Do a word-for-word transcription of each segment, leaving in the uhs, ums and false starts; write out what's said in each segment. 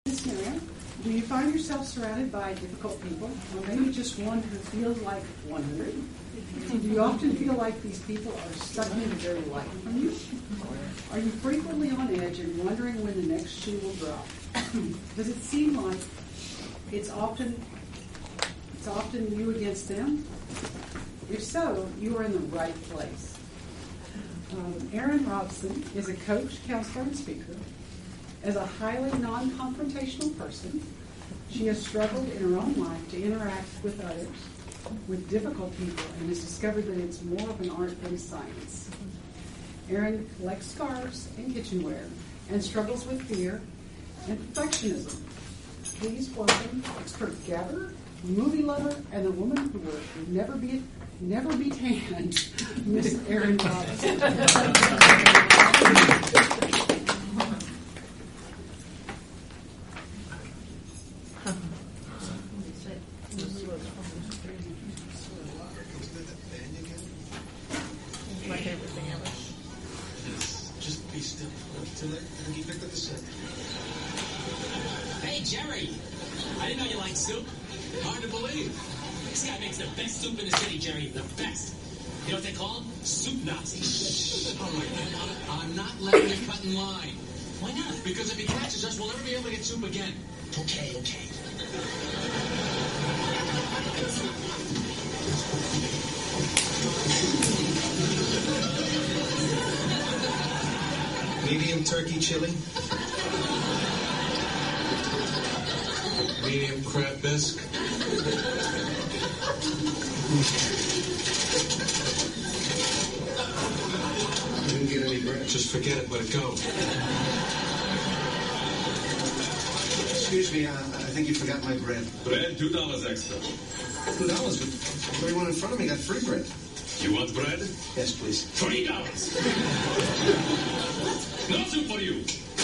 Scenario. Do you find yourself surrounded by difficult people, or maybe just one who feels like one hundred? Do you often feel like these people are sucking the very life from you? Are you frequently on edge and wondering when the next shoe will drop? Does it seem like it's often it's often you against them? If so, you are in the right place. Um, Erin Robson is a coach, counselor, and speaker. As a highly non-confrontational person, she has struggled in her own life to interact with others, with difficult people, and has discovered that it's more of an art than science. Erin collects scarves and kitchenware and struggles with fear and perfectionism. Please welcome expert gatherer, movie lover, and the woman who will never be never be tanned, Miss Erin Robson. My favorite thing ever. Just be still. Till he picked up the set. Hey, Jerry! I didn't know you liked soup. Hard to believe. This guy makes the best soup in the city, Jerry. The best. You know what they call him? Soup Nazi. All right, man. I'm, I'm not letting you cut in line. Why not? Because if he catches us, we'll never be able to get soup again. Okay, okay. Medium turkey chili. Medium crab bisque. Didn't get any bread. Just forget it. Let it go. Excuse me, uh, I think you forgot my bread. Bread, two dollars extra. Two dollars, but everyone in front of me got free bread. You want bread? Yes, please. Three dollars. No soup for you.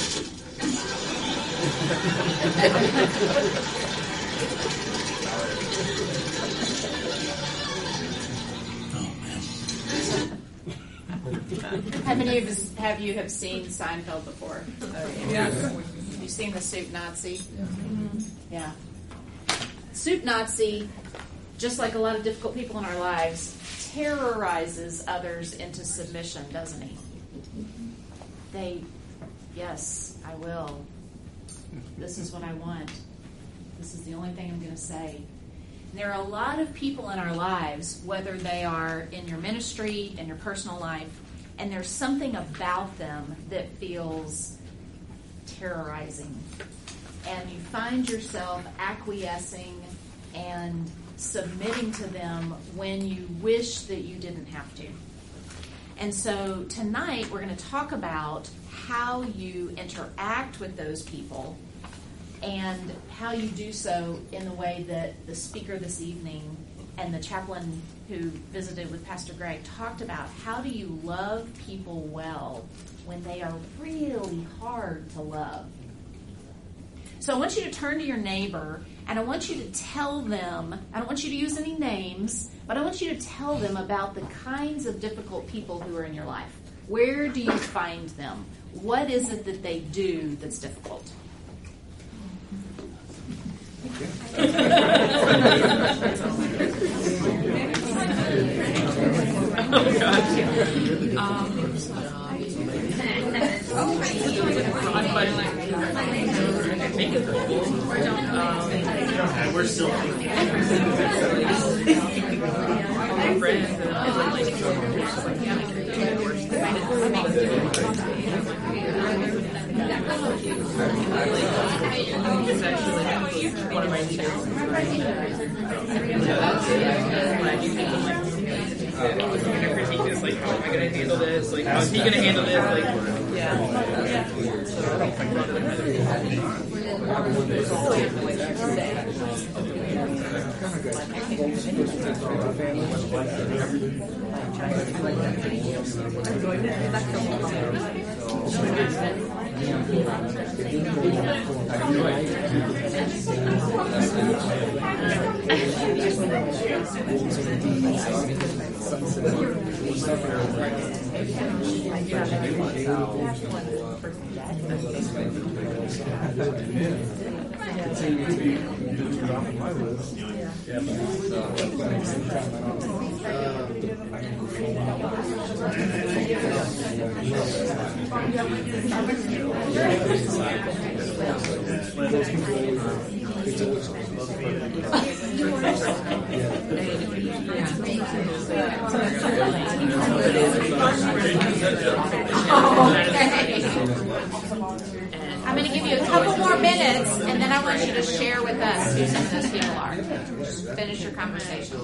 How many of us have you have seen Seinfeld before? Oh, yeah. Have you seen the Soup Nazi? Mm-hmm. Yeah. Soup Nazi, just like a lot of difficult people in our lives, terrorizes others into submission, doesn't he? They, yes, I will. This is what I want. This is the only thing I'm going to say. And there are a lot of people in our lives, whether they are in your ministry, in your personal life, and there's something about them that feels terrorizing. And you find yourself acquiescing and submitting to them when you wish that you didn't have to. And so tonight we're going to talk about how you interact with those people and how you do so in the way that the speaker this evening and the chaplain who visited with Pastor Greg talked about. How do you love people well when they are really hard to love? So I want you to turn to your neighbor and I want you to tell them, I don't want you to use any names, but I want you to tell them about the kinds of difficult people who are in your life. Where do you find them? What is it that they do that's difficult? Oh, gosh. Um, um, we're still it's actually one of my chairs. I'm gonna critique this, like, how am I gonna handle this? Like, how's he gonna handle this? Like, yeah. Yeah. So I don't think about it I'm going to give you a couple more minutes, and then I want you to share with us who some of those people are. Finish your conversation.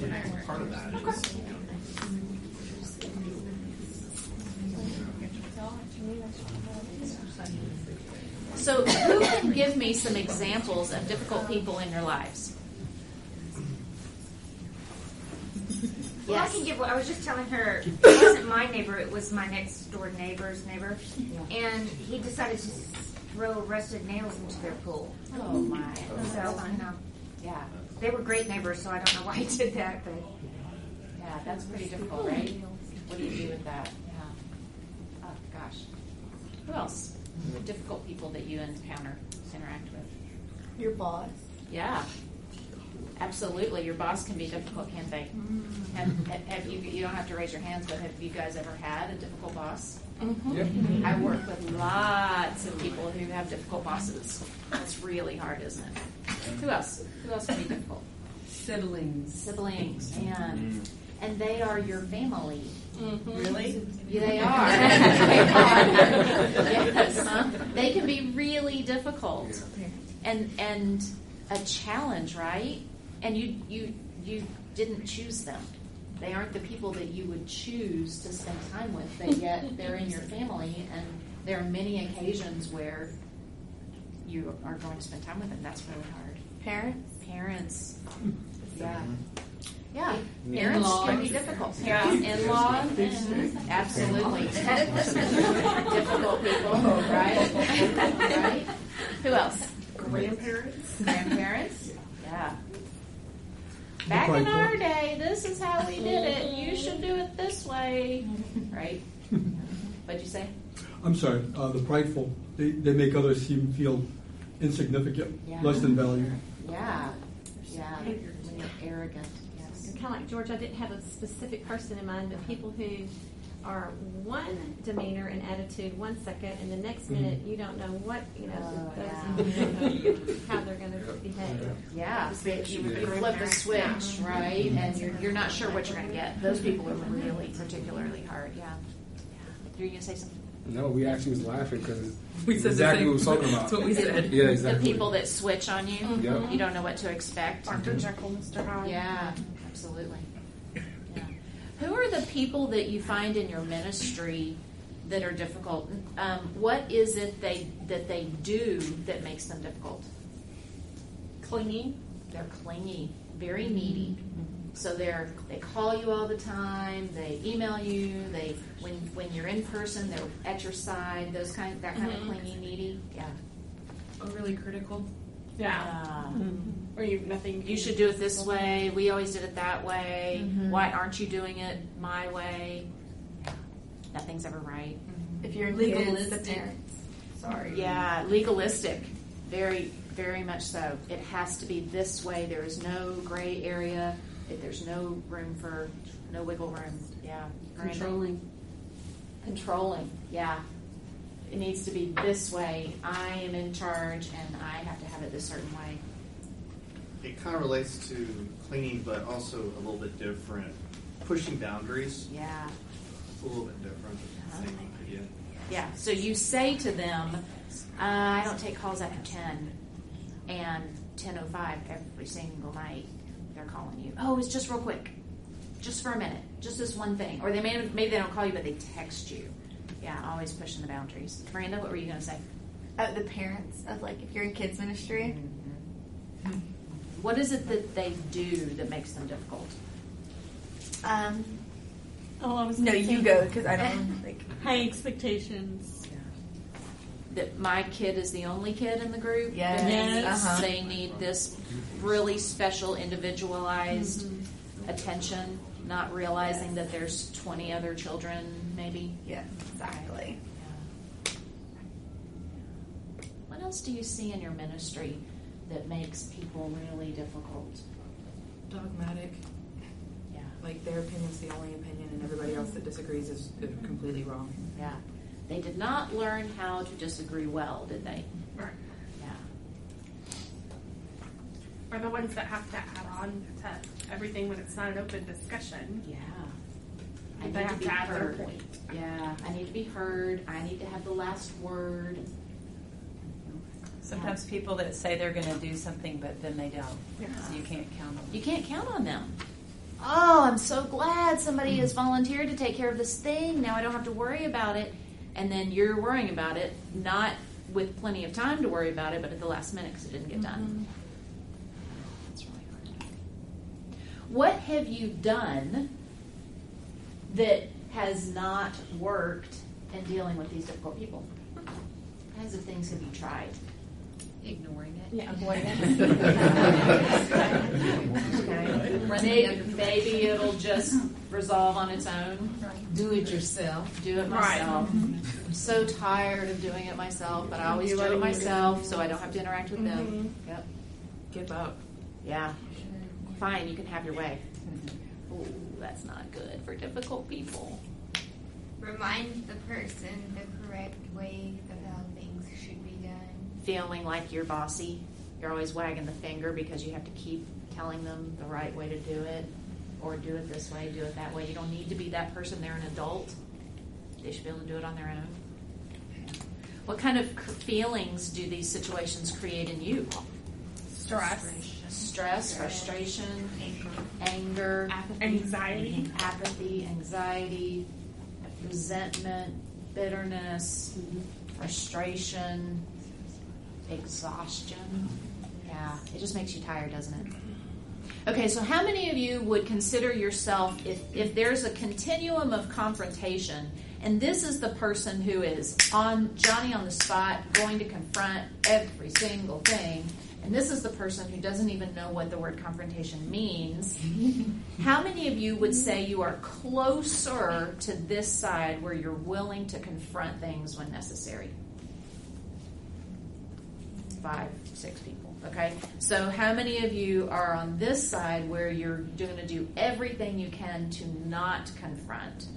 So, who can give me some examples of difficult people in your lives? Well, I can give. I was just telling her it wasn't my neighbor; it was my next door neighbor's neighbor, and he decided to throw rusted nails into their pool. Oh my! So you know, Yeah, they were great neighbors, so I don't know why he did that, but yeah, that's pretty difficult, right? What do you do with that? Yeah. Oh gosh. Who else? Difficult people that you encounter, interact with. Your boss. Yeah. Absolutely, your boss can be difficult, can't they? Have, have you? You don't have to raise your hands, but have you guys ever had a difficult boss? Mm-hmm. I work with lots of people who have difficult bosses. It's really hard, isn't it? Who else? Who else can be difficult? Siblings. Siblings, and and they are your family. Mm-hmm. Really? Yeah, they are. They are. Yes, huh? They can be really difficult, and and a challenge, right? And you you you didn't choose them. They aren't the people that you would choose to spend time with, but yet they're in your family, and there are many occasions where you are going to spend time with them. That's really hard. Parents. Parents, yeah. Yeah, parents In-laws. can be difficult. Yeah, in-laws, absolutely. Difficult people, right? Right? Who else? Grandparents. Grandparents, yeah. Back in our day, this is how we did it. You should do it this way, right? What'd you say? I'm sorry, uh, the prideful. They, they make others seem feel insignificant, Yeah. less than valued. Yeah, yeah. When you're arrogant, yes. Kind of like George, I didn't have a specific person in mind, but people who are one demeanor and attitude one second, and the next minute you don't know what, you know, Oh, those yeah. emotions, how they're going to behave. Yeah, you, you flip the switch, right? And you're, you're not sure what you're going to get. Those people are really particularly hard, yeah. You're going to say something? No, we actually was laughing because We said exactly the what we same. was talking about. That's what we said. Yeah, The exactly. people that switch on you, Yep. you don't know what to expect. Doctor Jekyll, Mister Hyde. Yeah, absolutely. Yeah. Who are the people that you find in your ministry that are difficult? Um, what is it they that they do that makes them difficult? Clingy. They're clingy, very needy. So they're they call you all the time. They email you. They when when you're in person, they're at your side. Those kind that kind Mhm. of clingy, needy. Yeah. Oh, really critical. Yeah. Or you nothing. You should do it this way. We always did it that way. Mhm. Why aren't you doing it my way? Nothing's ever right. If you're Legalistic. kids, the parents. Sorry. Yeah, legalistic. Very, very much so. It has to be this way. There is no gray area. If there's no room for, no wiggle room. Yeah. Miranda? Controlling. Controlling. Yeah. It needs to be this way. I am in charge, and I have to have it this certain way. It kind of relates to cleaning, but also a little bit different. Pushing boundaries. Yeah. It's a little bit different. Uh-huh. Same again. Yeah. So you say to them, uh, I don't take calls after ten, and ten oh five every single night they're calling you. Oh, it's just real quick. Just for a minute. Just this one thing. Or they may, maybe they don't call you, but they text you. Yeah, always pushing the boundaries. Miranda, what were you going to say? Uh, the parents of like if you're in kids ministry. Mm-hmm. What is it that they do that makes them difficult? Um. Oh, I was No, thinking you go because I don't like. high expectations. That my kid is the only kid in the group. Yes. That they Yes. need, Uh-huh. they need this really special, individualized Mm-hmm. attention. not realizing that there's twenty other children, maybe. Yeah, exactly. Yeah. What else do you see in your ministry that makes people really difficult? Dogmatic. Yeah. Like their opinion's the only opinion, and everybody else that disagrees is is completely wrong. Yeah. They did not learn how to disagree well, did they? Right. Yeah. Or the ones that have to add on to everything when it's not an open discussion. Yeah. I They need to have be to add their heard. point. Yeah. I need to be heard. I need to have the last word. Sometimes people that say they're going to do something, but then they don't. Yeah. So you can't count on them. You can't count on them. Oh, I'm so glad somebody has volunteered to take care of this thing. Now I don't have to worry about it. And then you're worrying about it, not with plenty of time to worry about it, but at the last minute because it didn't get done. That's really hard. What have you done that has not worked in dealing with these difficult people? What kinds of things have you tried? Ignoring it. Yeah, avoiding it. Maybe, maybe it'll just resolve on its own. Do it yourself. Do it Right. myself. I'm so tired of doing it myself, but I always You do let it me myself so I don't have to interact with them. Mhm. Yep. Give up. Yeah. Fine, you can have your way. Ooh, that's not good for difficult people. Remind the person the correct way of how things should be done. Feeling like you're bossy. You're always wagging the finger because you have to keep telling them the right way to do it. Or do it this way, do it that way. You don't need to be that person. They're an adult. They should be able to do it on their own. What kind of cr- feelings do these situations create in you? Stress. Stress, frustration, anger, Anxiety. apathy, anxiety, resentment, bitterness, frustration, exhaustion. Yeah, it just makes you tired, doesn't it? Okay, so how many of you would consider yourself, if, if there's a continuum of confrontation, and this is the person who is on Johnny on the spot, going to confront every single thing, and this is the person who doesn't even know what the word confrontation means, how many of you would say you are closer to this side where you're willing to confront things when necessary? Five, six people. Okay, so how many of you are on this side where you're going to do everything you can to not confront?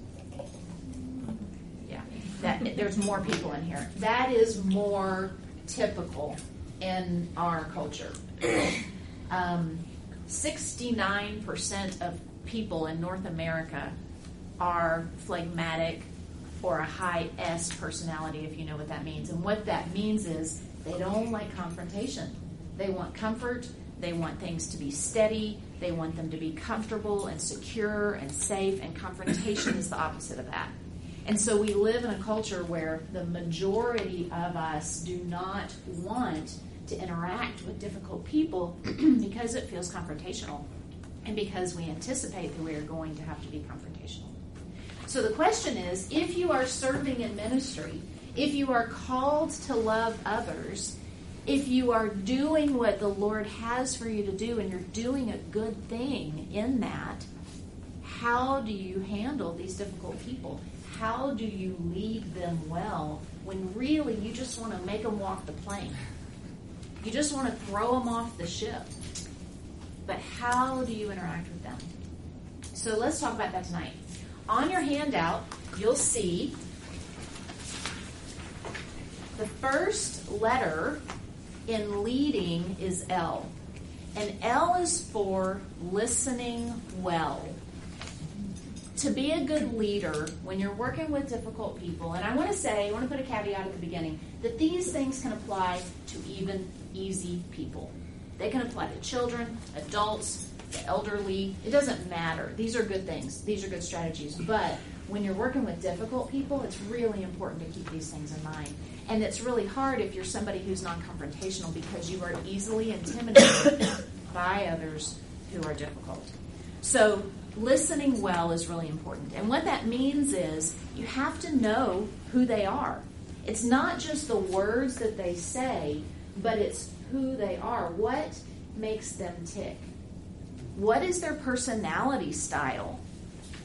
Yeah, that there's more people in here. That is more typical in our culture. Um, sixty-nine percent of people in North America are phlegmatic or a high S personality, if you know what that means. And what that means is they don't like confrontation. They want comfort. They want things to be steady. They want them to be comfortable and secure and safe, and confrontation is the opposite of that. And so we live in a culture where the majority of us do not want to interact with difficult people because it feels confrontational and because we anticipate that we are going to have to be confrontational. So the question is, if you are serving in ministry, if you are called to love others, if you are doing what the Lord has for you to do and you're doing a good thing in that, how do you handle these difficult people? How do you lead them well when really you just want to make them walk the plank? You just want to throw them off the ship. But how do you interact with them? So let's talk about that tonight. On your handout, you'll see the first letter in leading is L. And L is for listening well. To be a good leader when you're working with difficult people, and I want to say, I want to put a caveat at the beginning, that these things can apply to even easy people. They can apply to children, adults, the elderly. It doesn't matter. These are good things. These are good strategies. But when you're working with difficult people, it's really important to keep these things in mind. And it's really hard if you're somebody who's non-confrontational because you are easily intimidated by others who are difficult. So listening well is really important. And what that means is you have to know who they are. It's not just the words that they say, but it's who they are. What makes them tick? What is their personality style?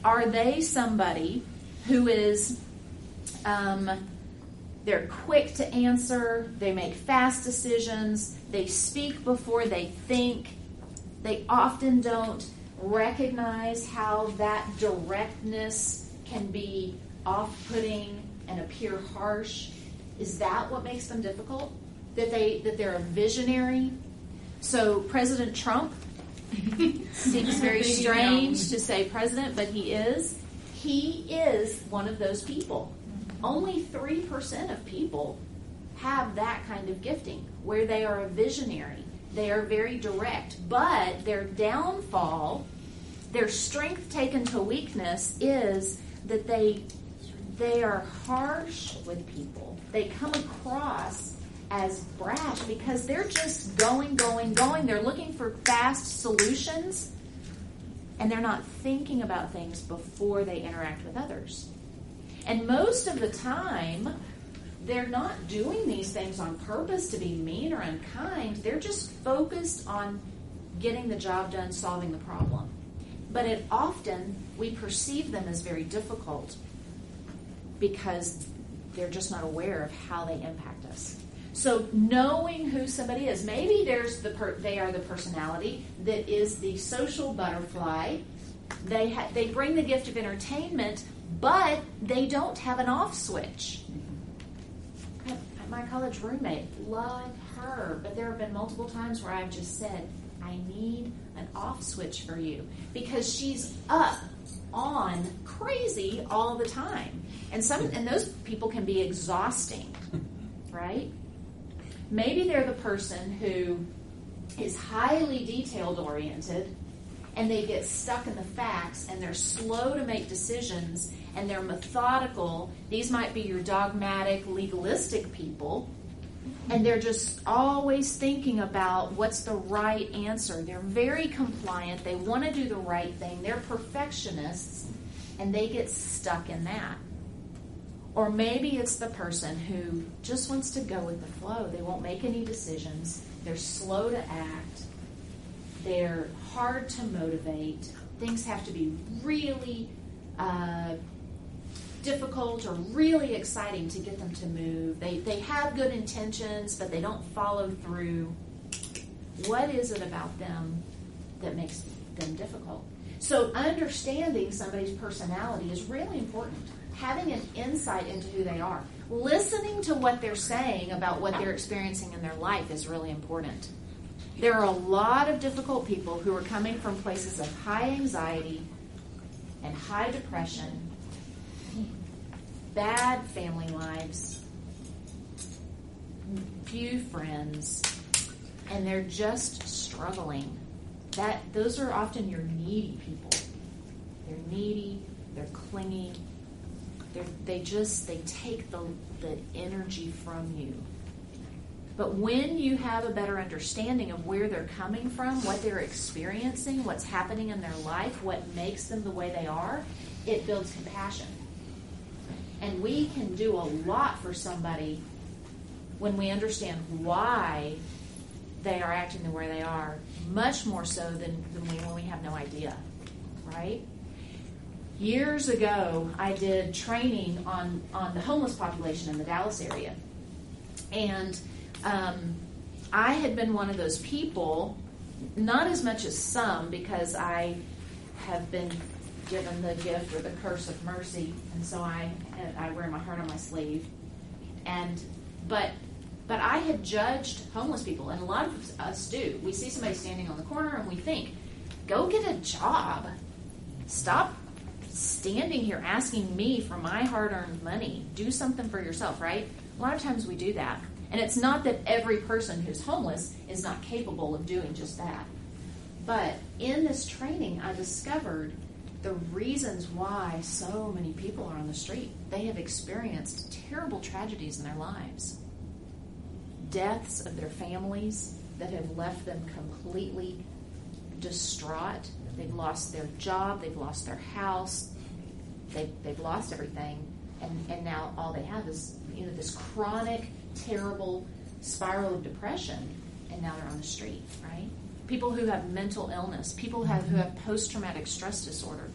Are they somebody who is, um, they're quick to answer, they make fast decisions, they speak before they think, they often don't recognize how that directness can be off-putting and appear harsh? Is that what makes them difficult? That they that they're a visionary? So President Trump seems very strange to say president, but he is. He is one of those people. Only three percent of people have that kind of gifting, where they are a visionary. They are very direct, but their downfall, their strength taken to weakness, is that they they are harsh with people. They come across as brash because they're just going, going, going. They're looking for fast solutions, and they're not thinking about things before they interact with others. And most of the time, they're not doing these things on purpose to be mean or unkind. They're just focused on getting the job done, solving the problem. But it often, we perceive them as very difficult because they're just not aware of how they impact us. So knowing who somebody is, maybe there's the per- they are the personality that is the social butterfly. They ha- they bring the gift of entertainment, but they don't have an off switch. My college roommate, love her, but there have been multiple times where I've just said, I need an off switch for you, because she's up on crazy all the time. And some and those people can be exhausting, right? Maybe they're the person who is highly detailed oriented, and they get stuck in the facts, and they're slow to make decisions, and they're methodical. These might be your dogmatic, legalistic people, and they're just always thinking about what's the right answer. They're very compliant. They want to do the right thing. They're perfectionists, and they get stuck in that. Or maybe it's the person who just wants to go with the flow. They won't make any decisions. They're slow to act. They're hard to motivate. Things have to be really uh, difficult or really exciting to get them to move. They they have good intentions, but they don't follow through. What is it about them that makes them difficult? So understanding somebody's personality is really important. Having an insight into who they are. Listening to what they're saying about what they're experiencing in their life is really important. There are a lot of difficult people who are coming from places of high anxiety and high depression, bad family lives, few friends, and they're just struggling. That those are often your needy people. They're needy, they're clingy, they're, they just, they take the, the energy from you. But when you have a better understanding of where they're coming from, what they're experiencing, what's happening in their life, what makes them the way they are, it builds compassion. And we can do a lot for somebody when we understand why they are acting the way they are, much more so than, than we, when we have no idea, right? Years ago, I did training on, on the homeless population in the Dallas area. And um, I had been one of those people, not as much as some, because I have been given the gift or the curse of mercy, and so I I wear my heart on my sleeve. And but but I had judged homeless people, and a lot of us do. We see somebody standing on the corner, and we think, go get a job. Stop standing here asking me for my hard-earned money. Do something for yourself, right? A lot of times we do that. And it's not that every person who's homeless is not capable of doing just that. But in this training, I discovered the reasons why so many people are on the street. They have experienced terrible tragedies in their lives. Deaths of their families that have left them completely distraught. They've lost their job, they've lost their house, they've, they've lost everything, and, and now all they have is, you know, this chronic, terrible spiral of depression, and now they're on the street, right? People who have mental illness, people who have, who have post-traumatic stress disorder.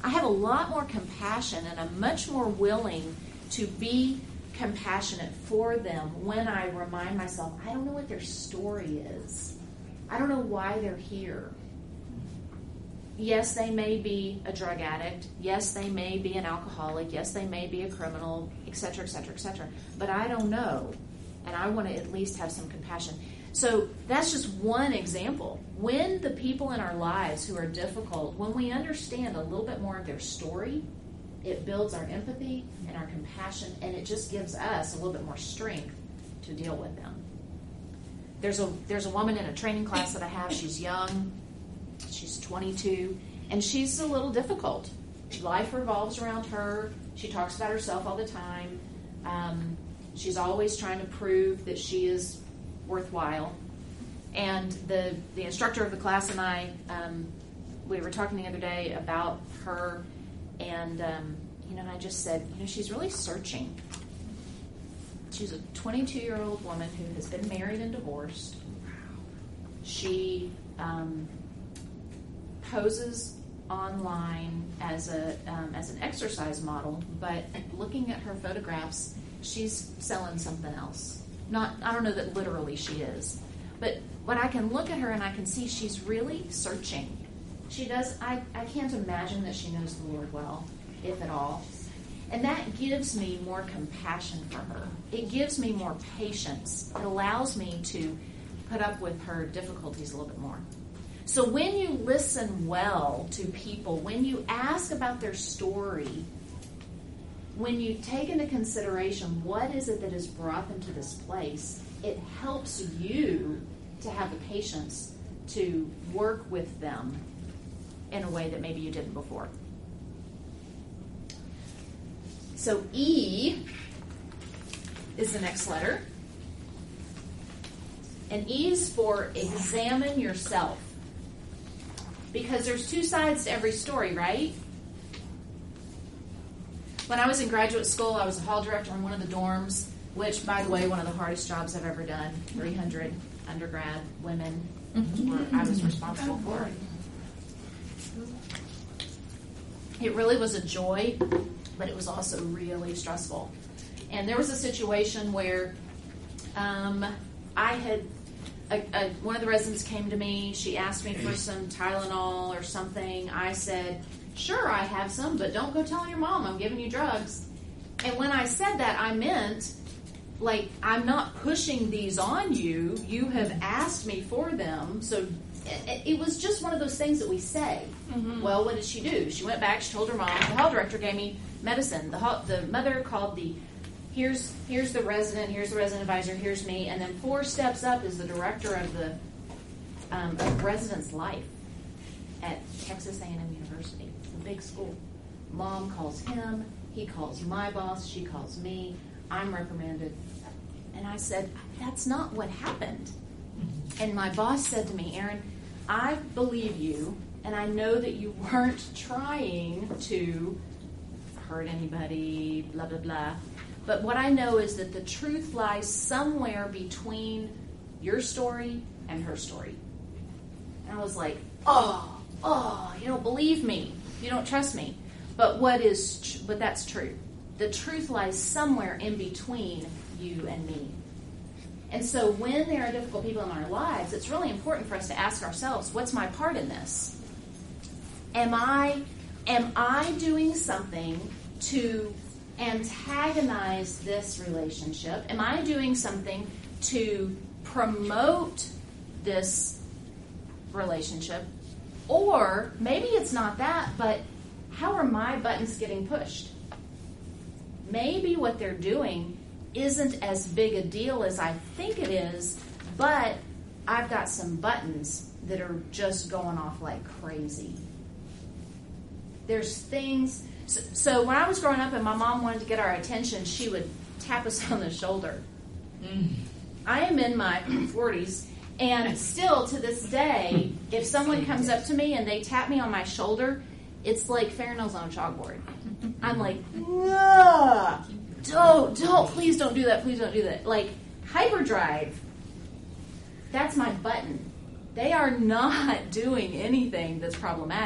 I have a lot more compassion, and I'm much more willing to be compassionate for them when I remind myself, I don't know what their story is. I don't know why they're here. Yes, they may be a drug addict. Yes, they may be an alcoholic. Yes, they may be a criminal, et cetera, et cetera, et cetera. But I don't know, and I want to at least have some compassion. So that's just one example. When the people in our lives who are difficult, when we understand a little bit more of their story, it builds our empathy and our compassion, and it just gives us a little bit more strength to deal with them. There's a there's a woman in a training class that I have. She's young. She's twenty-two, and she's a little difficult. Life revolves around her. She talks about herself all the time. Um, she's always trying to prove that she is worthwhile. And the the instructor of the class and I, um, we were talking the other day about her, and um, you know, I just said, you know, she's really searching. She's a twenty-two-year-old woman who has been married and divorced. She um, poses online as a um, as an exercise model, but looking at her photographs, she's selling something else. Not, I don't know that literally she is, but but I can look at her and I can see she's really searching. She does. I I can't imagine that she knows the Lord well, if at all. And that gives me more compassion for her. It gives me more patience. It allows me to put up with her difficulties a little bit more. So when you listen well to people, when you ask about their story, when you take into consideration what is it that has brought them to this place, it helps you to have the patience to work with them in a way that maybe you didn't before. So E is the next letter. And E is for examine yourself. Because there's two sides to every story, right? When I was in graduate school, I was a hall director in one of the dorms, which, by the way, one of the hardest jobs I've ever done. three hundred undergrad women were, I was responsible for. It really was a joy, but it was also really stressful. And there was a situation where um, I had, a, a, one of the residents came to me. She asked me for some Tylenol or something. I said, sure, I have some, but don't go telling your mom I'm giving you drugs. And when I said that, I meant, like, I'm not pushing these on you. You have asked me for them. So it, it was just one of those things that we say. Mm-hmm. Well, what did she do? She went back. She told her mom. The hall director gave me medicine. The hall, the mother called the, here's here's the resident, here's the resident advisor, here's me. And then four steps up is the director of the um, of residence life at Texas A and M University. It's a big school. Mom calls him. He calls my boss. She calls me. I'm reprimanded. And I said, that's not what happened. And my boss said to me, Erin, I believe you, and I know that you weren't trying to hurt anybody, blah, blah, blah. But what I know is that the truth lies somewhere between your story and her story. And I was like, oh, oh, you don't believe me. You don't trust me. But what is, tr- but that's true. The truth lies somewhere in between you and me. And so when there are difficult people in our lives, it's really important for us to ask ourselves, what's my part in this? Am I, am I doing something to antagonize this relationship? Am I doing something to promote this relationship? Or maybe it's not that, but how are my buttons getting pushed? Maybe what they're doing isn't as big a deal as I think it is, but I've got some buttons that are just going off like crazy. There's things... So, so when I was growing up and my mom wanted to get our attention, she would tap us on the shoulder. Mm. I am in my forties, and still to this day, if someone comes up to me and they tap me on my shoulder, it's like fingernails on a chalkboard. I'm like, ugh, don't, don't, please don't do that, please don't do that. Like, hyperdrive, that's my button. They are not doing anything that's problematic,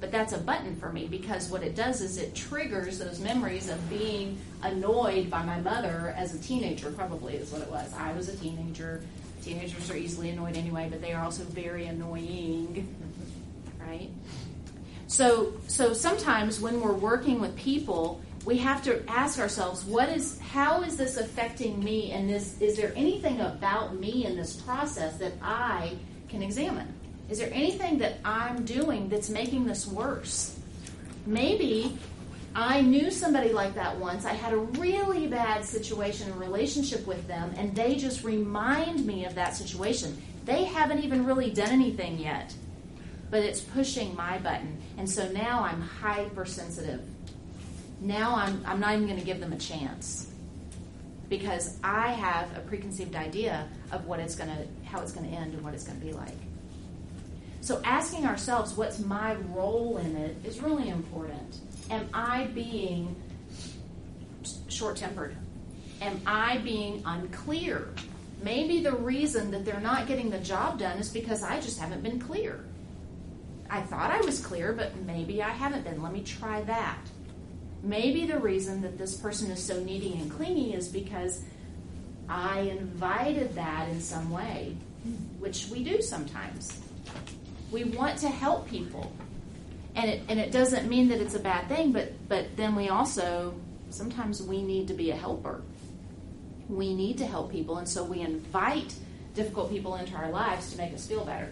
But that's a button for me because what it does is it triggers those memories of being annoyed by my mother as a teenager, probably is what it was. I was a teenager. Teenagers are easily annoyed anyway, but they are also very annoying, right? So, so sometimes when we're working with people, we have to ask ourselves, what is, how is this affecting me? And this, is there anything about me in this process that I can examine? Is there anything that I'm doing that's making this worse? Maybe I knew somebody like that once. I had a really bad situation, a relationship with them, and they just remind me of that situation. They haven't even really done anything yet, but it's pushing my button. And so now I'm hypersensitive. Now I'm, I'm not even going to give them a chance because I have a preconceived idea of what it's going to, how it's going to end and what it's going to be like. So asking ourselves, what's my role in it, is really important. Am I being short-tempered? Am I being unclear? Maybe the reason that they're not getting the job done is because I just haven't been clear. I thought I was clear, but maybe I haven't been. Let me try that. Maybe the reason that this person is so needy and clingy is because I invited that in some way, which we do sometimes. We want to help people. And it and it doesn't mean that it's a bad thing, but, but then we also, sometimes we need to be a helper. We need to help people, and so we invite difficult people into our lives to make us feel better.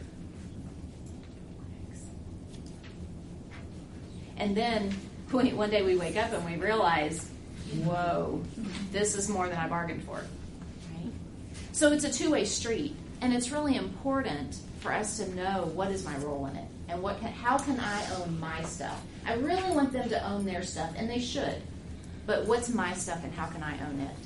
And then when, one day we wake up and we realize, whoa, this is more than I bargained for. Right? So it's a two-way street, and it's really important for us to know what is my role in it and what can, how can I own my stuff. I really want them to own their stuff, and they should. But what's my stuff and how can I own it?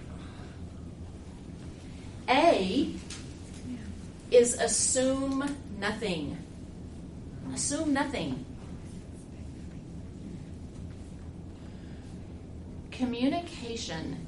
A is assume nothing. Assume nothing. Communication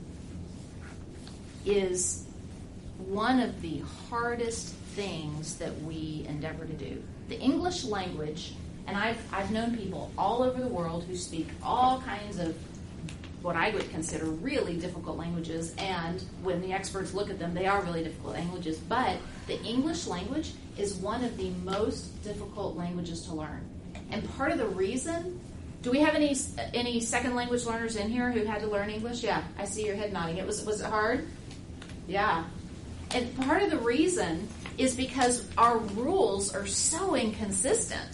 is one of the hardest things that we endeavor to do. The English language, and I've, I've known people all over the world who speak all kinds of what I would consider really difficult languages, and when the experts look at them, they are really difficult languages, but the English language is one of the most difficult languages to learn. And part of the reason, do we have any any second language learners in here who had to learn English? Yeah, I see your head nodding. It was was it hard? Yeah. And part of the reason is because our rules are so inconsistent.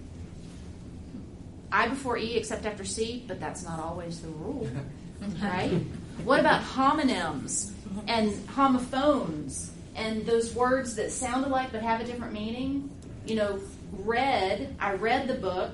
I before E except after C, but that's not always the rule, right? What about homonyms and homophones and those words that sound alike but have a different meaning? You know, read, I read the book,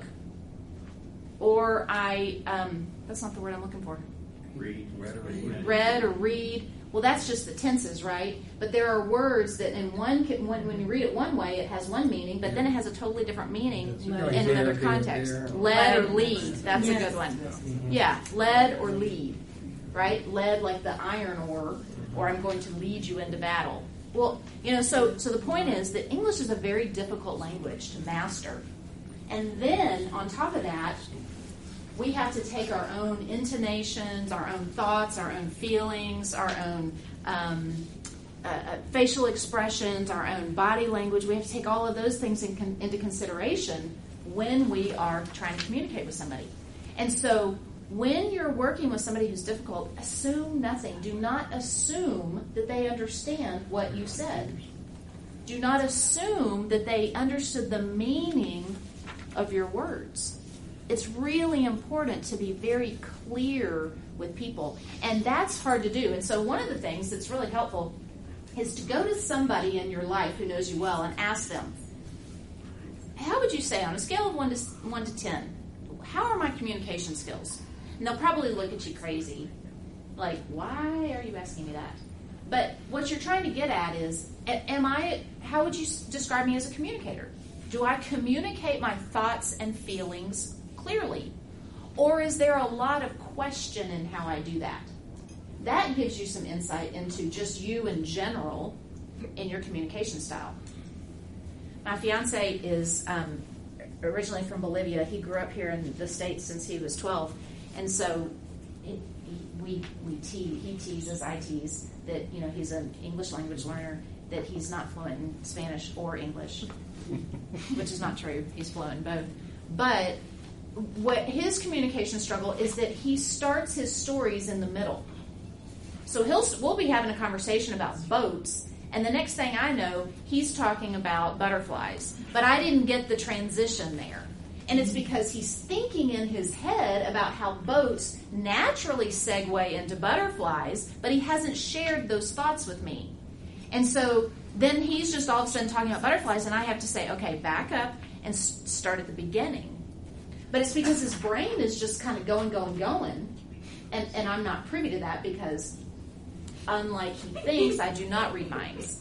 or I, um, that's not the word I'm looking for. Read. Read or read. Read or read. Well, that's just the tenses, right? But there are words that in one, when, when you read it one way, it has one meaning, but then it has a totally different meaning in another context. Led or lead. That's yes. a good one. Yeah, led or lead, right? Led like the iron ore, or I'm going to lead you into battle. Well, you know, so so the point is that English is a very difficult language to master. And then, on top of that, we have to take our own intonations, our own thoughts, our own feelings, our own um, uh, uh, facial expressions, our own body language. We have to take all of those things in con- into consideration when we are trying to communicate with somebody. And so when you're working with somebody who's difficult, assume nothing. Do not assume that they understand what you said. Do not assume that they understood the meaning of your words. It's really important to be very clear with people, and that's hard to do. And so one of the things that's really helpful is to go to somebody in your life who knows you well and ask them, how would you say on a scale of one to one to ten, how are my communication skills? And they'll probably look at you crazy, like, why are you asking me that? But what you're trying to get at is, am I? How would you describe me as a communicator? Do I communicate my thoughts and feelings clearly? Or is there a lot of question in how I do that? That gives you some insight into just you in general in your communication style. My fiance is um, originally from Bolivia. He grew up here in the States since he was twelve. And so it, we, we te- he teases, I tease, that, you know, he's an English language learner, that he's not fluent in Spanish or English, which is not true. He's fluent in both. But what his communication struggle is that he starts his stories in the middle. So he'll we'll be having a conversation about boats, and the next thing I know, he's talking about butterflies. But I didn't get the transition there. And it's because he's thinking in his head about how boats naturally segue into butterflies, but he hasn't shared those thoughts with me. And so then he's just all of a sudden talking about butterflies, and I have to say, okay, back up and s- start at the beginning. But it's because his brain is just kind of going, going, going, and, and I'm not privy to that because, unlike he thinks, I do not read minds.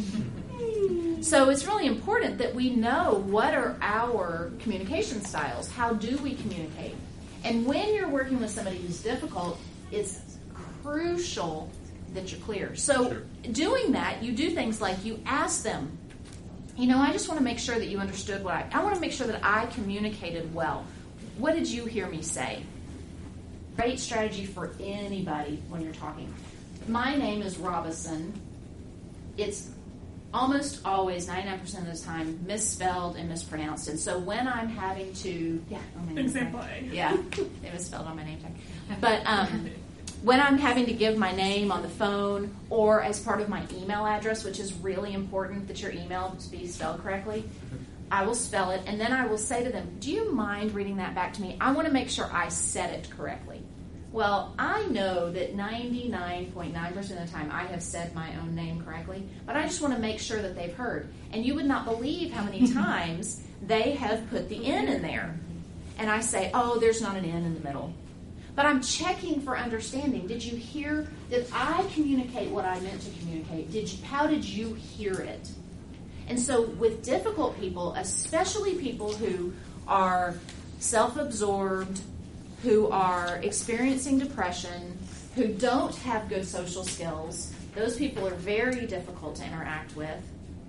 So it's really important that we know what are our communication styles. How do we communicate? And when you're working with somebody who's difficult, it's crucial that you're clear. So sure. Doing that, you do things like you ask them, you know, I just want to make sure that you understood what I, I want to make sure that I communicated well. What did you hear me say? Great strategy for anybody when you're talking. My name is Robinson. It's almost always, ninety-nine percent of the time, misspelled and mispronounced. And so when I'm having to... Yeah, on my Example name A. Yeah, they misspelled on my name tag. But um, when I'm having to give my name on the phone or as part of my email address, which is really important that your email be spelled correctly, I will spell it, and then I will say to them, do you mind reading that back to me? I want to make sure I said it correctly. Well, I know that ninety-nine point nine percent of the time I have said my own name correctly, but I just want to make sure that they've heard. And you would not believe how many times they have put the N in there. And I say, oh, there's not an N in the middle. But I'm checking for understanding. Did you hear? Did I communicate what I meant to communicate? Did you, how did you hear it? And so with difficult people, especially people who are self-absorbed, who are experiencing depression, who don't have good social skills, those people are very difficult to interact with.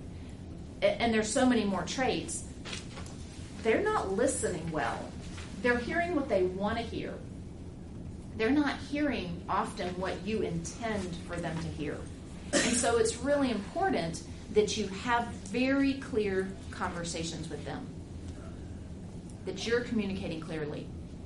And there's so many more traits. They're not listening well. They're hearing what they want to hear. They're not hearing often what you intend for them to hear. And so it's really important that you have very clear conversations with them, that you're communicating clearly,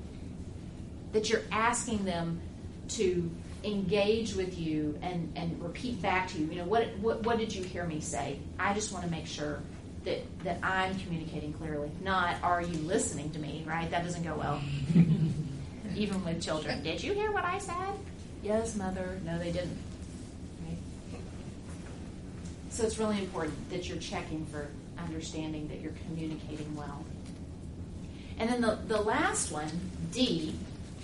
that you're asking them to engage with you and, and repeat back to you, you know, what, what what did you hear me say? I just want to make sure that, that I'm communicating clearly, not are you listening to me, right? That doesn't go well. Even with children. Did you hear what I said? Yes, Mother. No, they didn't. Right? So it's really important that you're checking for understanding that you're communicating well. And then the, the last one, D,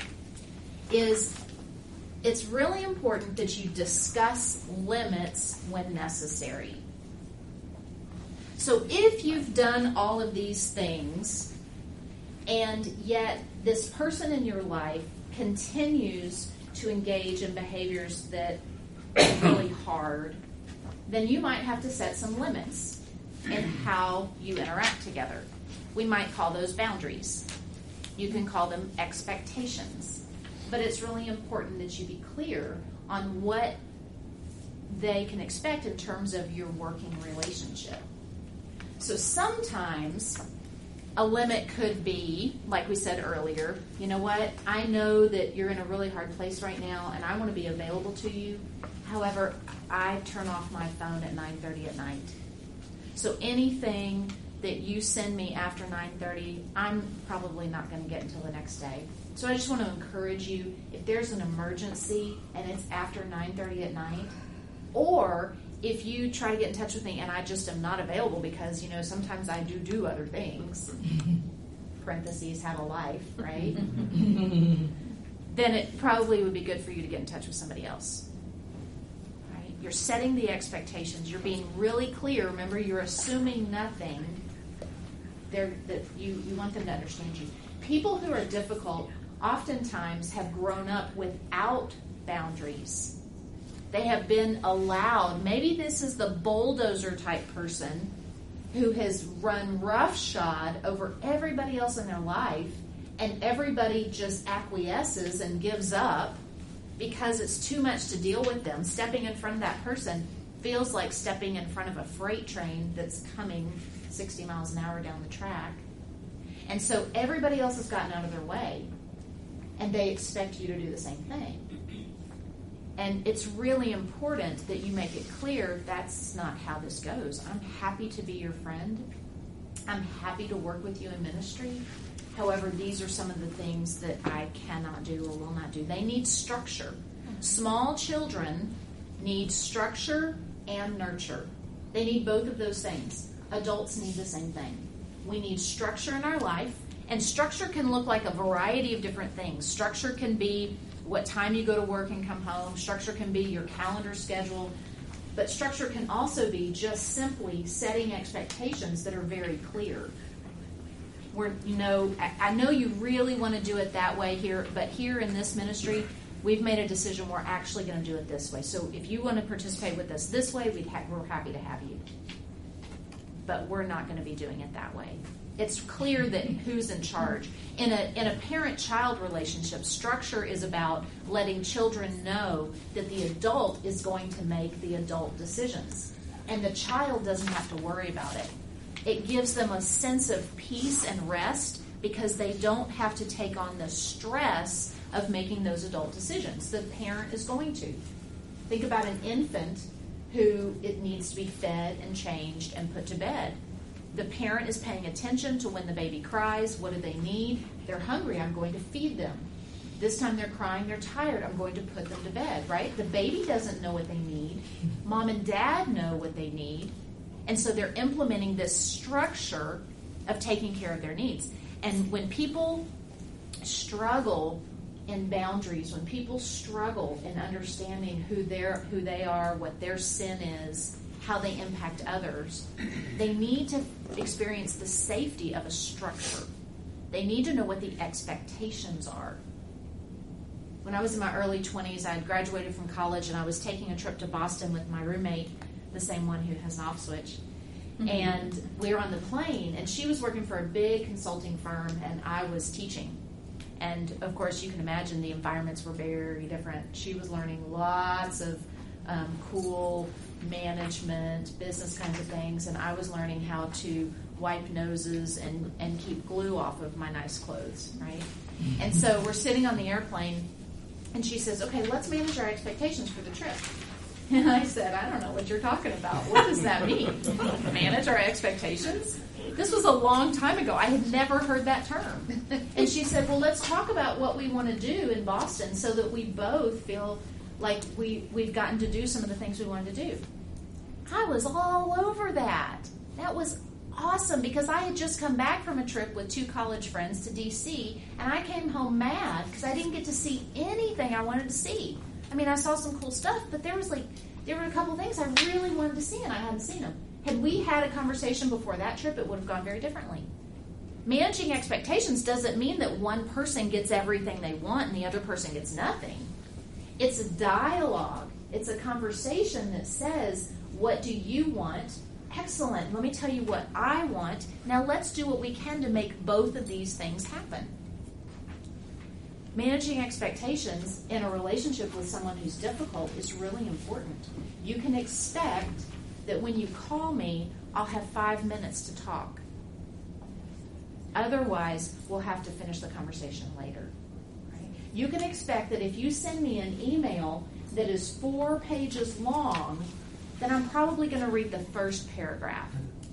is it's really important that you discuss limits when necessary. So if you've done all of these things and yet this person in your life continues to engage in behaviors that are really hard, then you might have to set some limits in how you interact together. We might call those boundaries. You can call them expectations. But it's really important that you be clear on what they can expect in terms of your working relationship. So sometimes a limit could be, like we said earlier, you know what, I know that you're in a really hard place right now and I want to be available to you. However, I turn off my phone at nine thirty at night. So anything that you send me after nine thirty, I'm probably not going to get until the next day. So I just want to encourage you, if there's an emergency and it's after nine thirty at night, or if you try to get in touch with me and I just am not available because, you know, sometimes I do do other things, parentheses, have a life, right? Then it probably would be good for you to get in touch with somebody else. Right? You're setting the expectations. You're being really clear. Remember, you're assuming nothing. They're, that you, you want them to understand you. People who are difficult oftentimes have grown up without boundaries. They have been allowed, maybe this is the bulldozer type person who has run roughshod over everybody else in their life, and everybody just acquiesces and gives up because it's too much to deal with them. Stepping in front of that person feels like stepping in front of a freight train that's coming sixty miles an hour down the track. And so everybody else has gotten out of their way, and they expect you to do the same thing. And it's really important that you make it clear that's not how this goes. I'm happy to be your friend. I'm happy to work with you in ministry. However, these are some of the things that I cannot do or will not do. They need structure. Small children need structure and nurture. They need both of those things. Adults need the same thing. We need structure in our life, and structure can look like a variety of different things. Structure can be what time you go to work and come home. Structure can be your calendar schedule. But structure can also be just simply setting expectations that are very clear. Where, you know, I, I know you really want to do it that way here, but here in this ministry, we've made a decision we're actually going to do it this way. So if you want to participate with us this way, we'd ha- we're happy to have you. But we're not going to be doing it that way. It's clear that who's in charge. In a in a parent-child relationship, structure is about letting children know that the adult is going to make the adult decisions. And the child doesn't have to worry about it. It gives them a sense of peace and rest because they don't have to take on the stress of making those adult decisions. The parent is going to. Think about an infant who it needs to be fed and changed and put to bed. The parent is paying attention to when the baby cries. What do they need? They're hungry. I'm going to feed them. This time they're crying. They're tired. I'm going to put them to bed, right? The baby doesn't know what they need. Mom and dad know what they need. And so they're implementing this structure of taking care of their needs. And when people struggle in boundaries, when people struggle in understanding who they're, who they are, what their sin is, how they impact others, they need to experience the safety of a structure. They need to know what the expectations are. When I was in my early twenties, I had graduated from college and I was taking a trip to Boston with my roommate, the same one who has an off switch. Mm-hmm. And we were on the plane, and she was working for a big consulting firm, and I was teaching. And, of course, you can imagine the environments were very different. She was learning lots of um, cool management, business kinds of things, and I was learning how to wipe noses and, and keep glue off of my nice clothes, right? And so we're sitting on the airplane, and she says, okay, let's manage our expectations for the trip. And I said, I don't know what you're talking about. What does that mean? Manage our expectations? This was a long time ago. I had never heard that term. And she said, well, let's talk about what we want to do in Boston so that we both feel like we, we've gotten to do some of the things we wanted to do. I was all over that. That was awesome because I had just come back from a trip with two college friends to D C, and I came home mad because I didn't get to see anything I wanted to see. I mean, I saw some cool stuff, but there was like, there were a couple things I really wanted to see, and I hadn't seen them. Had we had a conversation before that trip, it would have gone very differently. Managing expectations doesn't mean that one person gets everything they want and the other person gets nothing. It's a dialogue. It's a conversation that says, what do you want? Excellent. Let me tell you what I want. Now let's do what we can to make both of these things happen. Managing expectations in a relationship with someone who's difficult is really important. You can expect that when you call me, I'll have five minutes to talk. Otherwise, we'll have to finish the conversation later. Right? You can expect that if you send me an email that is four pages long, then I'm probably going to read the first paragraph.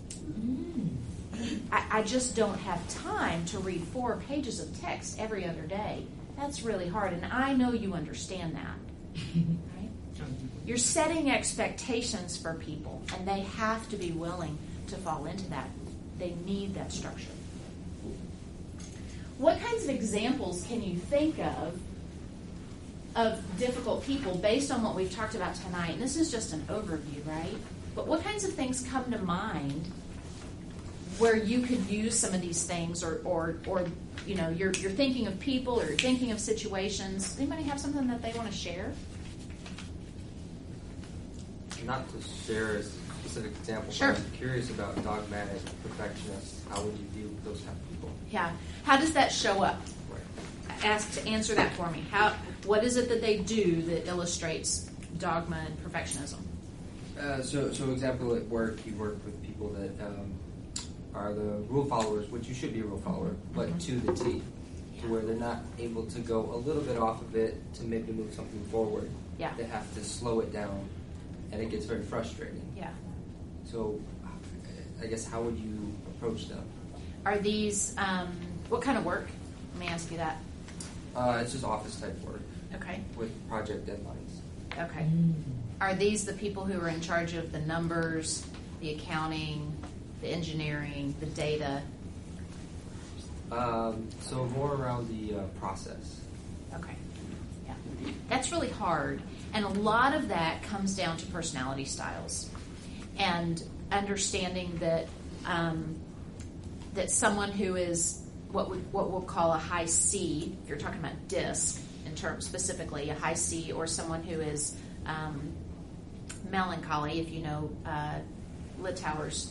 I, I just don't have time to read four pages of text every other day. That's really hard, and I know you understand that. Right? You're setting expectations for people, and they have to be willing to fall into that. They need that structure. What kinds of examples can you think of of difficult people based on what we've talked about tonight? And this is just an overview, right? But what kinds of things come to mind where you could use some of these things, or, or, or you know, you're you're thinking of people or you're thinking of situations? Anybody have something that they want to share? Not to share a specific example. Sure. But I'm curious about dogmatic perfectionists. How would you deal with those type of people? Yeah. How does that show up? Ask to answer that for me. How? What is it that they do that illustrates dogma and perfectionism? Uh, so, so example at work, you work with people that um, are the rule followers, which you should be a rule follower, but Mhm. to the T, to where they're not able to go a little bit off of it to maybe move something forward. Yeah. They have to slow it down, and it gets very frustrating. Yeah. So, I guess how would you approach them? Are these, um, what kind of work? Let me ask you that. Uh, it's just office type work. Okay. With project deadlines. Okay. Are these the people who are in charge of the numbers, the accounting, the engineering, the data? Um, so more around the uh, process. Okay. Yeah. That's really hard. And a lot of that comes down to personality styles and understanding that um, that someone who is what we, what we'll call a high C, if you're talking about DISC in terms specifically, a high C, or someone who is um, melancholy, if you know uh, Littauer's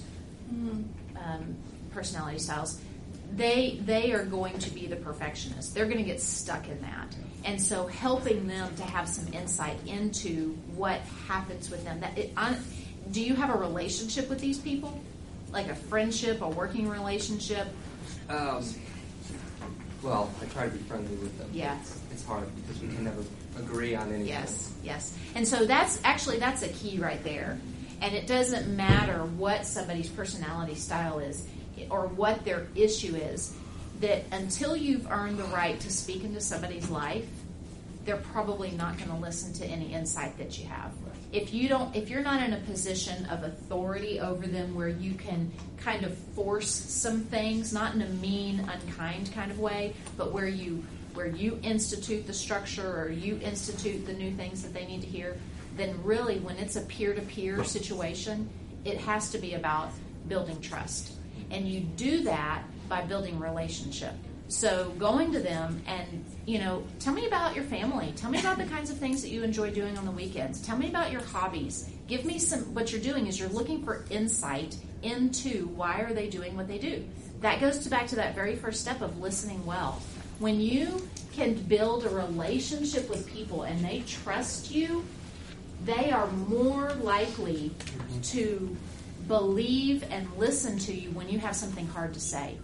um, personality styles, they they are going to be the perfectionists. They're going to get stuck in that. And so helping them to have some insight into what happens with them. That it, I, do you have a relationship with these people? Like a friendship, a working relationship? Um, well, I try to be friendly with them. Yeah. It's, it's hard because we can never agree on anything. Yes, yes. And so that's actually, that's a key right there. And it doesn't matter what somebody's personality style is or what their issue is, that until you've earned the right to speak into somebody's life, they're probably not going to listen to any insight that you have. If you don't, if you're not in a position of authority over them where you can kind of force some things, not in a mean, unkind kind of way, but where you where you institute the structure or you institute the new things that they need to hear, then really when it's a peer-to-peer situation, it has to be about building trust. And you do that by building relationship. So going to them and, you know, tell me about your family. Tell me about the kinds of things that you enjoy doing on the weekends. Tell me about your hobbies. Give me some, what you're doing is you're looking for insight into why are they doing what they do. That goes to back to that very first step of listening well. When you can build a relationship with people and they trust you, they are more likely to believe and listen to you when you have something hard to say.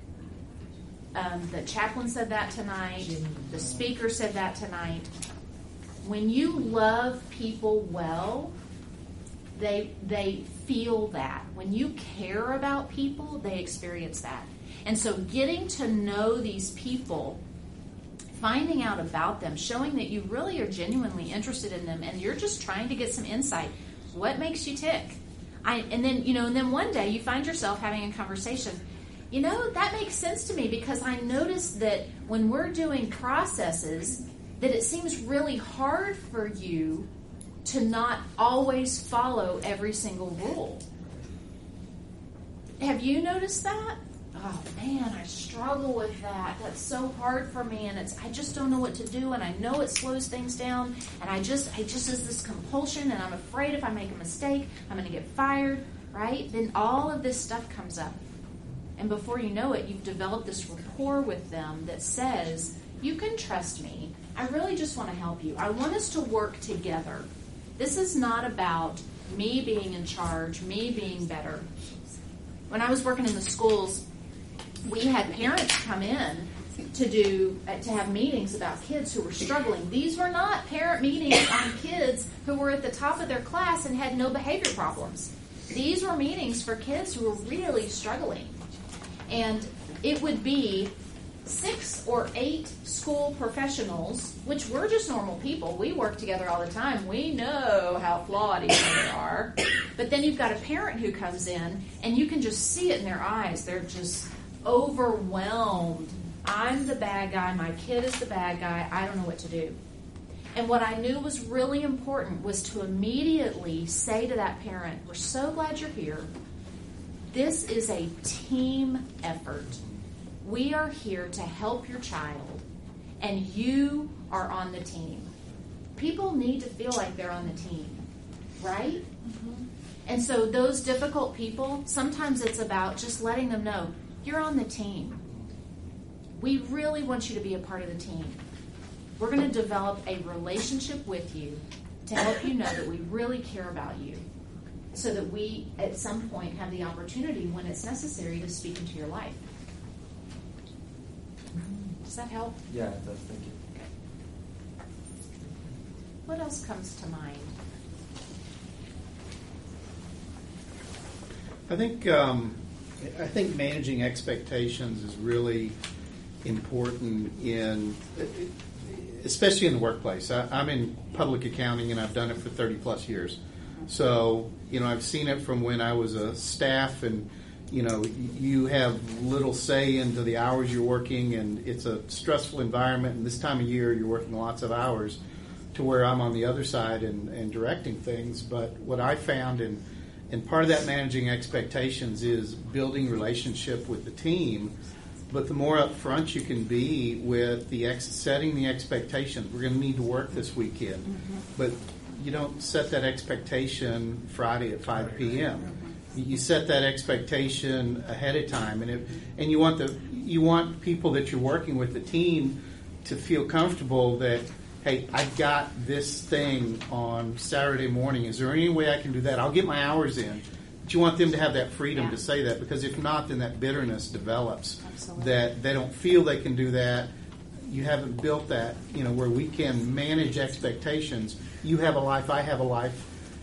Um, the chaplain said that tonight. The speaker said that tonight. When you love people well, they they feel that. When you care about people, they experience that. And so getting to know these people, finding out about them, showing that you really are genuinely interested in them and you're just trying to get some insight. What makes you tick? I, and then, you know, and then one day you find yourself having a conversation. You know, that makes sense to me because I noticed that when we're doing processes, that it seems really hard for you to not always follow every single rule. Have you noticed that? Oh man, I struggle with that. That's so hard for me, and it's I just don't know what to do, and I know it slows things down, and I just I just is this compulsion, and I'm afraid if I make a mistake, I'm going to get fired, right? Then all of this stuff comes up. And before you know it, you've developed this rapport with them that says, you can trust me. I really just want to help you. I want us to work together. This is not about me being in charge, me being better. When I was working in the schools, we had parents come in to do to have meetings about kids who were struggling. These were not parent meetings on kids who were at the top of their class and had no behavior problems. These were meetings for kids who were really struggling. And it would be six or eight school professionals, which we're just normal people. We work together all the time. We know how flawed each other are. But then you've got a parent who comes in, and you can just see it in their eyes. They're just overwhelmed. I'm the bad guy. My kid is the bad guy. I don't know what to do. And what I knew was really important was to immediately say to that parent, we're so glad you're here. This is a team effort. We are here to help your child, and you are on the team. People need to feel like they're on the team, right? Mm-hmm. And so those difficult people, sometimes it's about just letting them know, you're on the team. We really want you to be a part of the team. We're going to develop a relationship with you to help you know that we really care about you, so that we, at some point, have the opportunity, when it's necessary, to speak into your life. Does that help? Yeah, it does. Thank you. What else comes to mind? I think um, I think managing expectations is really important in, especially in the workplace. I, I'm in public accounting and I've done it for thirty plus years. So you know I've seen it from when I was a staff, and you know you have little say into the hours you're working, and it's a stressful environment. And this time of year you're working lots of hours, to where I'm on the other side and, and directing things. But what I found in And part of that managing expectations is building relationship with the team. But the more upfront you can be with the ex- setting the expectations, we're going to need to work this weekend. Mm-hmm. But you don't set that expectation Friday at five p.m. Mm-hmm. You set that expectation ahead of time, and if, and you want the you want people that you're working with, the team, to feel comfortable that, hey, I've got this thing on Saturday morning. Is there any way I can do that? I'll get my hours in. But you want them to have that freedom yeah. to say that, because if not, then that bitterness develops. Absolutely. That they don't feel they can do that. You haven't built that, you know, where we can manage expectations. You have a life, I have a life.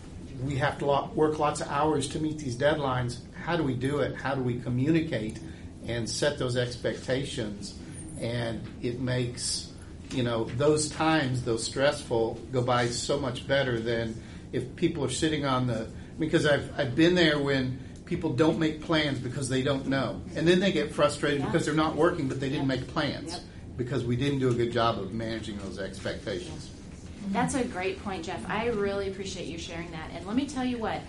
We have to lo- work lots of hours to meet these deadlines. How do we do it? How do we communicate and set those expectations? And it makes, you know, those times, those stressful, go by so much better than if people are sitting on the, because I've I've been there when people don't make plans because they don't know. And then they get frustrated yeah. because they're not working, but they didn't Yep. make plans Yep. because we didn't do a good job of managing those expectations. That's a great point, Jeff. I really appreciate you sharing that. And let me tell you what,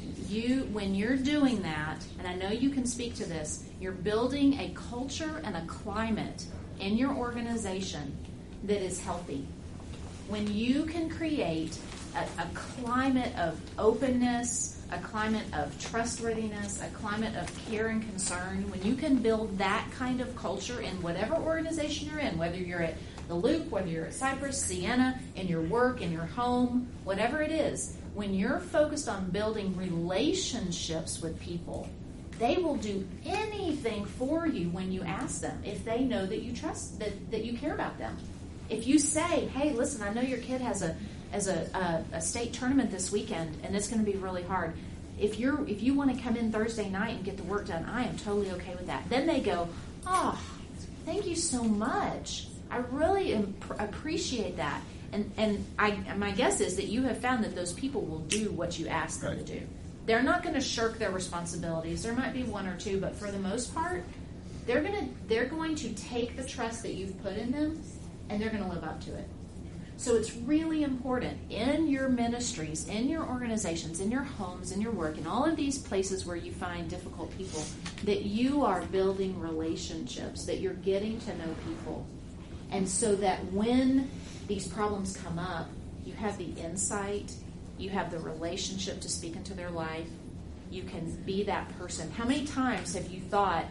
you when you're doing that, and I know you can speak to this, you're building a culture and a climate in your organization that is healthy. When you can create a, a climate of openness, a climate of trustworthiness, a climate of care and concern, when you can build that kind of culture in whatever organization you're in, whether you're at the Loop, whether you're at Cypress, Sienna, in your work, in your home, whatever it is, when you're focused on building relationships with people, they will do anything for you when you ask them, if they know that you trust, that, that you care about them. If you say, hey, listen, I know your kid has a as a, a, a state tournament this weekend, and it's going to be really hard. If you're if you want to come in Thursday night and get the work done, I am totally okay with that. Then they go, oh, thank you so much. I really imp- appreciate that. And and I my guess is that you have found that those people will do what you ask them right. to do. They're not going to shirk their responsibilities. There might be one or two, but for the most part, they're going to they're going to take the trust that you've put in them, and they're going to live up to it. So it's really important in your ministries, in your organizations, in your homes, in your work, in all of these places where you find difficult people, that you are building relationships, that you're getting to know people. And so that when these problems come up, you have the insight, you have the relationship to speak into their life, you can be that person. How many times have you thought,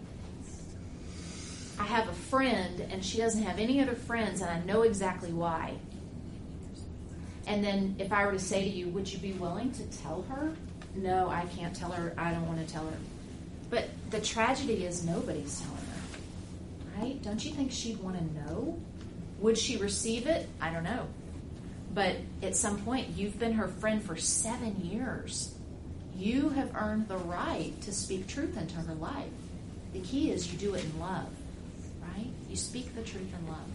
I have a friend and she doesn't have any other friends and I know exactly why? And then if I were to say to you, would you be willing to tell her? No, I can't tell her. I don't want to tell her. But the tragedy is nobody's telling her. Right? Don't you think she'd want to know? Would she receive it? I don't know. But at some point, you've been her friend for seven years. You have earned the right to speak truth into her life. The key is you do it in love. Right? You speak the truth in love.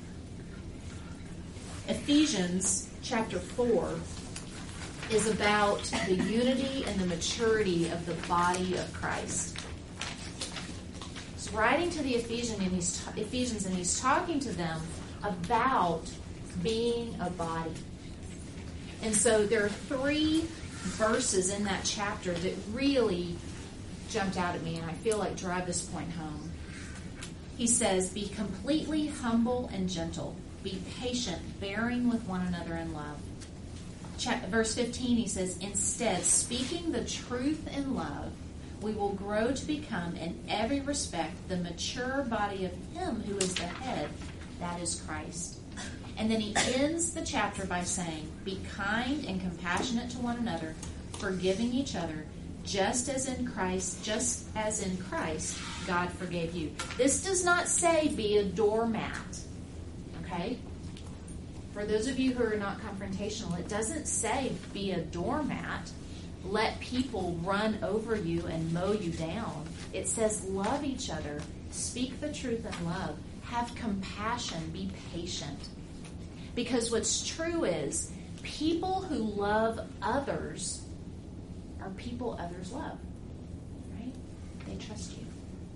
Ephesians chapter four is about the unity and the maturity of the body of Christ. He's writing to the Ephesians and he's, Ephesians and he's talking to them about being a body. And so there are three verses in that chapter that really jumped out at me, and I feel like drive this point home. He says, be completely humble and gentle. Be patient, bearing with one another in love. Cha- verse fifteen, he says, instead, speaking the truth in love, we will grow to become, in every respect, the mature body of Him who is the head, that is Christ. And then he ends the chapter by saying, be kind and compassionate to one another, forgiving each other, just as in Christ, just as in Christ, God forgave you. This does not say be a doormat. Okay? For those of you who are not confrontational, it doesn't say be a doormat. Let people run over you and mow you down. It says love each other, speak the truth in love, have compassion, be patient. Because what's true is people who love others are people others love. Right? They trust you.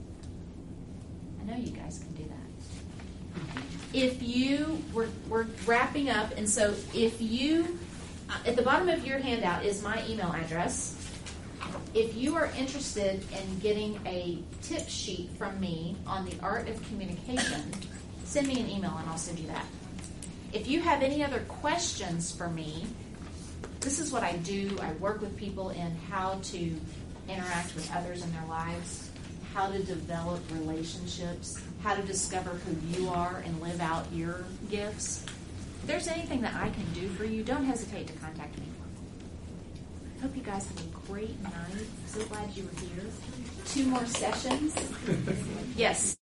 I know you guys can do that. If you, we're, we're wrapping up, and so if you, at the bottom of your handout is my email address. If you are interested in getting a tip sheet from me on the art of communication, send me an email and I'll send you that. If you have any other questions for me, this is what I do. I work with people in how to interact with others in their lives, how to develop relationships, how to discover who you are and live out your gifts. If there's anything that I can do for you, don't hesitate to contact me. Hope you guys have a great night. So glad you were here. Two more sessions. Yes.